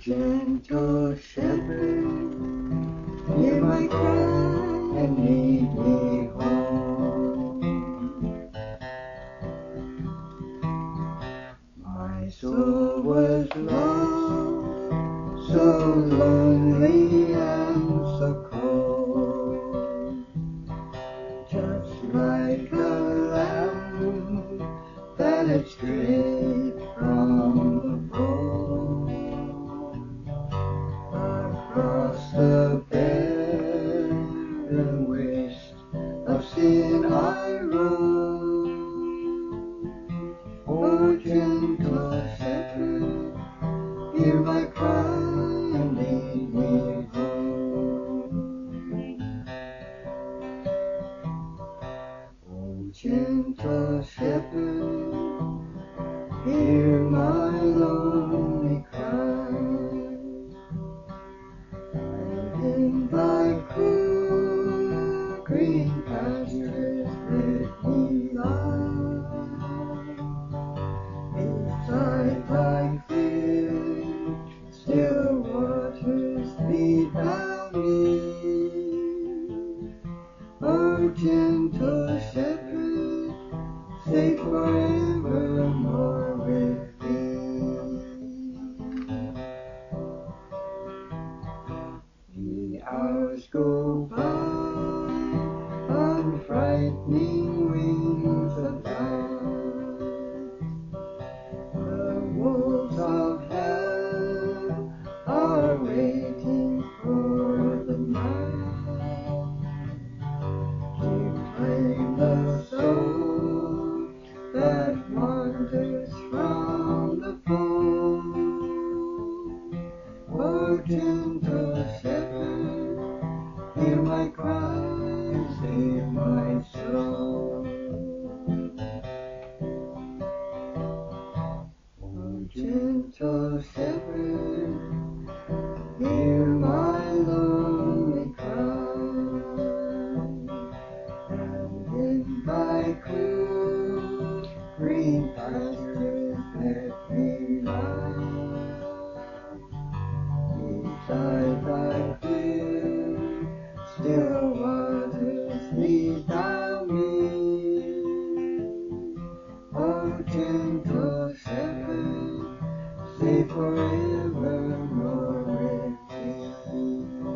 gentle shepherd, hear my cry and lead me home. My soul was lost, so lonely and so cold, just like a lamb that had strayed from the fold. Across the barren waste of sin I roam. O gentle shepherd, hear my cry and lead me home. O gentle shepherd, hear my lonely cry, and in thy cool green pastures let me lie. Beside thy clear, still waters lead thou me. O gentle shepherd, stay forevermore with thee. The hours go by on frightening wings of light. The wolves of hell are waiting for the night to claim the soul that wanders from the fold. O gentle shepherd, hear my cry, save my soul. O gentle shepherd, hear my lonely cry, and in thy cool green pastures let me lie. Beside thy clear, still waters lead thou me. O gentle shepherd, stay forevermore with thee.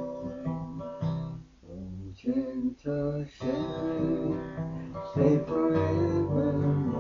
O gentle shepherd, stay forevermore.